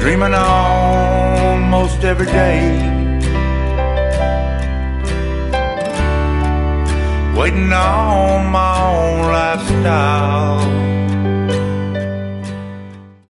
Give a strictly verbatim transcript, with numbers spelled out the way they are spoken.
dreaming almost every day, waiting on my own lifestyle.